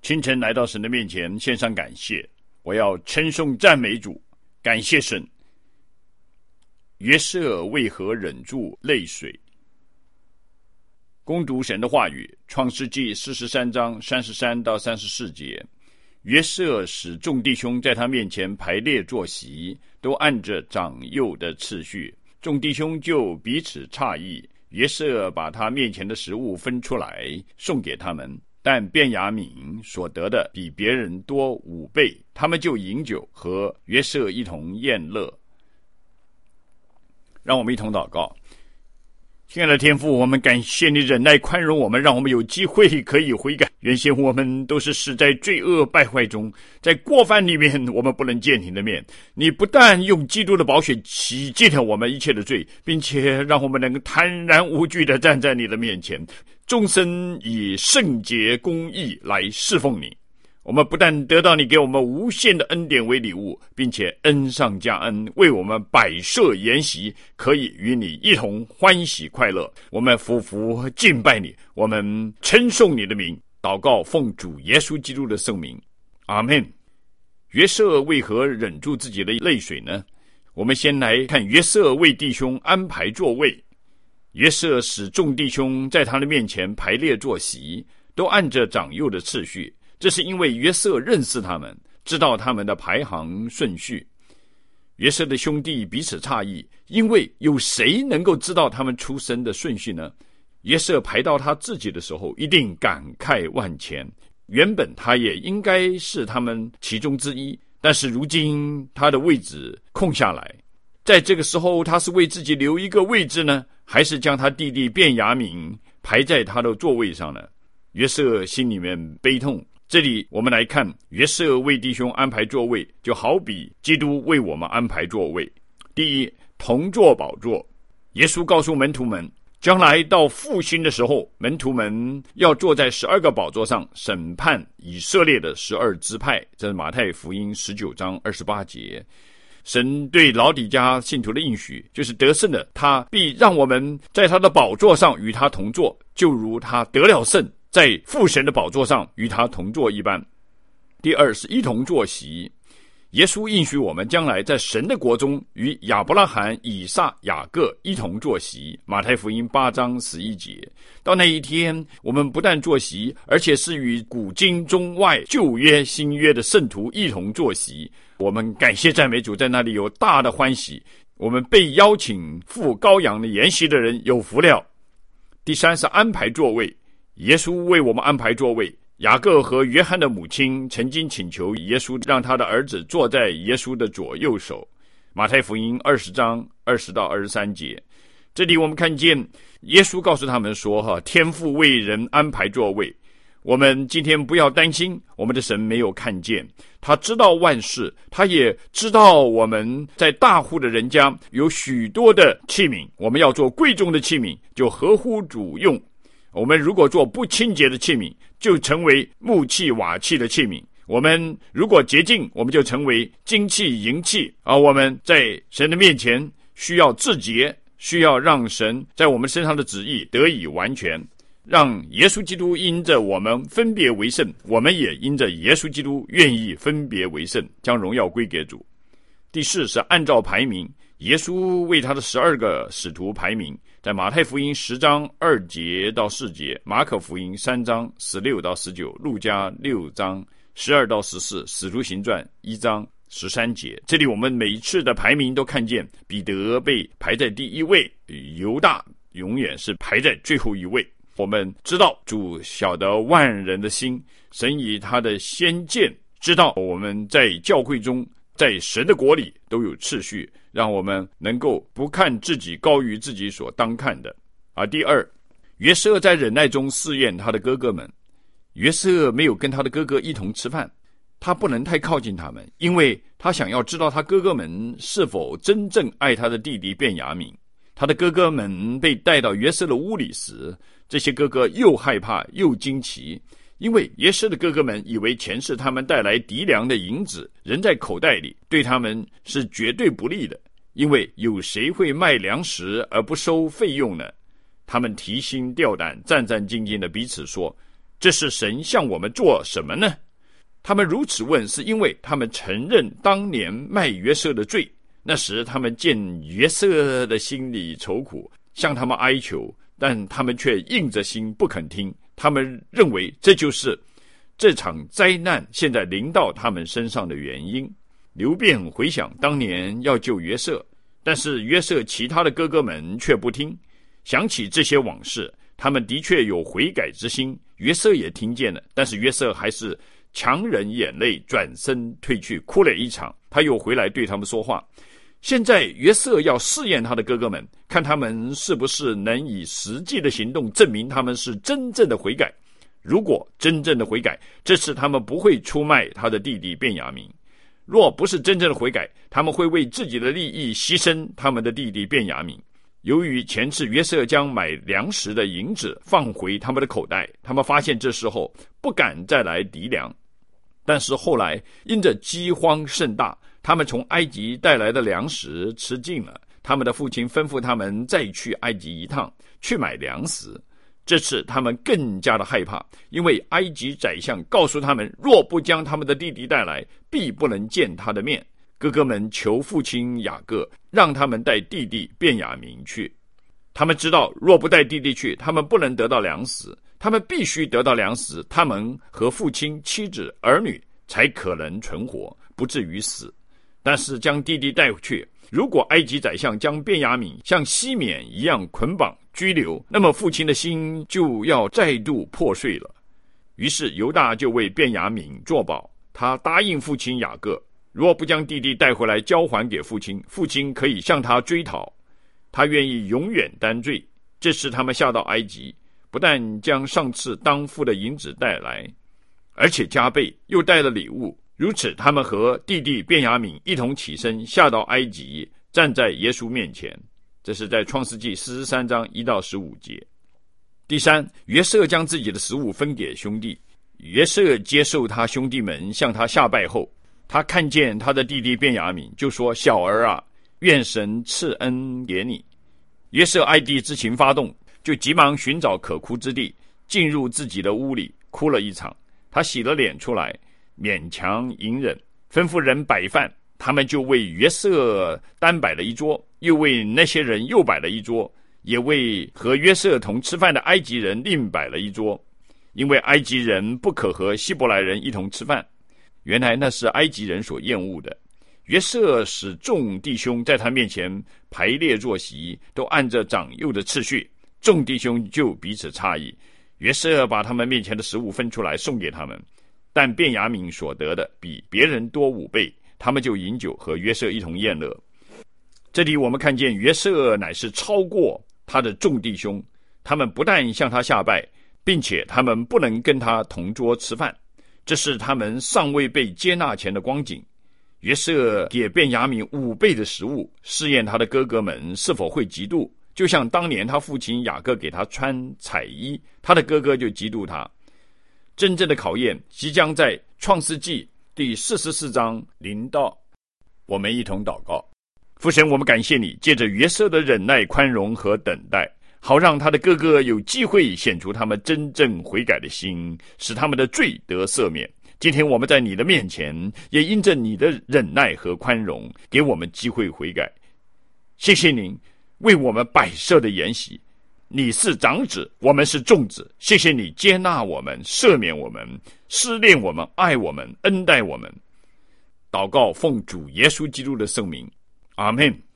清晨来到神的面前，献上感谢。我要称颂赞美主，感谢神。约瑟为何忍住泪水？攻读神的话语，创世纪43章33到34节。约瑟使众弟兄在他面前排列坐席，都按着长幼的次序。众弟兄就彼此诧异。约瑟把他面前的食物分出来，送给他们。但便雅悯所得的比别人多5倍，他们就饮酒，和约瑟一同宴乐。让我们一同祷告。亲爱的天父，我们感谢你忍耐宽容我们，让我们有机会可以悔改。原先我们都是死在罪恶败坏中，在过犯里面我们不能见你的面。你不但用基督的宝血洗净了我们一切的罪，并且让我们能够坦然无惧地站在你的面前，终身以圣洁公义来侍奉你。我们不但得到你给我们无限的恩典为礼物，并且恩上加恩，为我们摆设筵席，可以与你一同欢喜快乐。我们俯伏敬拜你，我们称颂你的名，祷告奉主耶稣基督的圣名，阿们。约瑟为何忍住自己的泪水呢？我们先来看约瑟为弟兄安排座位。约瑟使众弟兄在他的面前排列坐席，都按着长幼的次序。这是因为约瑟认识他们，知道他们的排行顺序。约瑟的兄弟彼此诧异，因为有谁能够知道他们出生的顺序呢？约瑟排到他自己的时候，一定感慨万千。原本他也应该是他们其中之一，但是如今他的位置空下来。在这个时候，他是为自己留一个位置呢，还是将他弟弟便雅悯排在他的座位上呢？约瑟心里面悲痛。这里我们来看，约瑟为弟兄安排座位，就好比基督为我们安排座位。第一，同坐宝座。耶稣告诉门徒们，将来到复兴的时候，门徒们要坐在12个宝座上，审判以色列的12支派。这是马太福音19章28节。神对老底嘉信徒的应许，就是得胜的他必让我们在他的宝座上与他同坐，就如他得了胜，在父神的宝座上与他同坐一般。第二是一同坐席。耶稣应许我们将来在神的国中与亚伯拉罕、以撒、雅各一同坐席。马太福音8章11节。到那一天，我们不但坐席，而且是与古今中外旧约新约的圣徒一同坐席。我们感谢赞美主，在那里有大的欢喜。我们被邀请赴羔羊的筵席的人有福了。第三是安排座位。耶稣为我们安排座位。雅各和约翰的母亲曾经请求耶稣让他的儿子坐在耶稣的左右手。马太福音20章20到23节。这里我们看见耶稣告诉他们说，天父为人安排座位。我们今天不要担心，我们的神没有看见，他知道万事，他也知道我们在大户的人家有许多的器皿，我们要做贵重的器皿，就合乎主用。我们如果做不清洁的器皿，就成为木器瓦器的器皿。我们如果洁净，我们就成为金器银器。而我们在神的面前需要自洁，需要让神在我们身上的旨意得以完全，让耶稣基督因着我们分别为圣，我们也因着耶稣基督愿意分别为圣，将荣耀归给主。第四是按照排名。耶稣为他的12个使徒排名，在马太福音10章2节到4节，马可福音3章16到19，路加6章12到14，使徒行传1章13节。这里我们每一次的排名都看见彼得被排在第1位，犹大永远是排在最后一位。我们知道主晓得万人的心，神以他的先见知道我们在教会中，在神的国里都有次序，让我们能够不看自己高于自己所当看的。第二，约瑟在忍耐中试验他的哥哥们。约瑟没有跟他的哥哥一同吃饭，他不能太靠近他们，因为他想要知道他哥哥们是否真正爱他的弟弟便雅悯。他的哥哥们被带到约瑟的屋里时，这些哥哥又害怕又惊奇，因为约瑟的哥哥们以为前世他们带来敌粮的银子仍在口袋里，对他们是绝对不利的，因为有谁会卖粮食而不收费用呢？他们提心吊胆，战战兢兢的彼此说， 这是神向我们做什么呢？他们如此问，是因为他们承认当年卖约瑟的罪。那时他们见约瑟的心里愁苦，向他们哀求，但他们却硬着心不肯听。他们认为这就是这场灾难现在临到他们身上的原因。流便回想当年要救约瑟，但是约瑟其他的哥哥们却不听。想起这些往事，他们的确有悔改之心，约瑟也听见了，但是约瑟还是强忍眼泪，转身退去，哭了一场。他又回来对他们说话。现在约瑟要试验他的哥哥们，看他们是不是能以实际的行动证明他们是真正的悔改。如果真正的悔改，这次他们不会出卖他的弟弟便雅悯；若不是真正的悔改，他们会为自己的利益牺牲他们的弟弟便雅悯。由于前次约瑟将买粮食的银子放回他们的口袋，他们发现这时候不敢再来籴粮。但是后来因着饥荒甚大，他们从埃及带来的粮食吃尽了，他们的父亲吩咐他们再去埃及一趟，去买粮食。这次他们更加的害怕，因为埃及宰相告诉他们，若不将他们的弟弟带来，必不能见他的面。哥哥们求父亲雅各让他们带弟弟便雅悯去。他们知道若不带弟弟去，他们不能得到粮食，他们必须得到粮食，他们和父亲、妻子、儿女才可能存活，不至于死。但是将弟弟带回去，如果埃及宰相将便雅悯像西缅一样捆绑拘留，那么父亲的心就要再度破碎了。于是犹大就为便雅悯作保，他答应父亲雅各，若不将弟弟带回来交还给父亲，父亲可以向他追讨，他愿意永远担罪。这时他们下到埃及，不但将上次当付的银子带来，而且加倍，又带了礼物。如此他们和弟弟便雅悯一同起身，下到埃及，站在耶稣面前。这是在创世纪43章1到15节。第三，约瑟将自己的食物分给兄弟。约瑟接受他兄弟们向他下拜后，他看见他的弟弟便雅悯，就说：小儿啊，愿神赐恩给你。约瑟爱弟之情发动，就急忙寻找可哭之地，进入自己的屋里，哭了一场。他洗了脸出来，勉强隐忍，吩咐人摆饭，他们就为约瑟单摆了一桌，又为那些人又摆了一桌，也为和约瑟同吃饭的埃及人另摆了一桌，因为埃及人不可和希伯来人一同吃饭，原来那是埃及人所厌恶的。约瑟使众弟兄在他面前排列坐席，都按着长幼的次序，众弟兄就彼此诧异。约瑟把他们面前的食物分出来送给他们，但便雅悯所得的比别人多5倍，他们就饮酒和约瑟一同宴乐。这里我们看见约瑟乃是超过他的众弟兄，他们不但向他下拜，并且他们不能跟他同桌吃饭，这是他们尚未被接纳前的光景。约瑟给便雅悯5倍的食物，试验他的哥哥们是否会嫉妒，就像当年他父亲雅各给他穿彩衣，他的哥哥就嫉妒他。真正的考验即将在创世纪第44章临到。我们一同祷告。父神，我们感谢你，借着约瑟的忍耐、宽容和等待，好让他的哥哥有机会显出他们真正悔改的心，使他们的罪得赦免。今天我们在你的面前，也因着你的忍耐和宽容，给我们机会悔改。谢谢您为我们摆设的筵席，你是长子，我们是众子。谢谢你接纳我们，赦免我们，思念我们，爱我们，恩待我们。祷告奉主耶稣基督的圣名，阿们。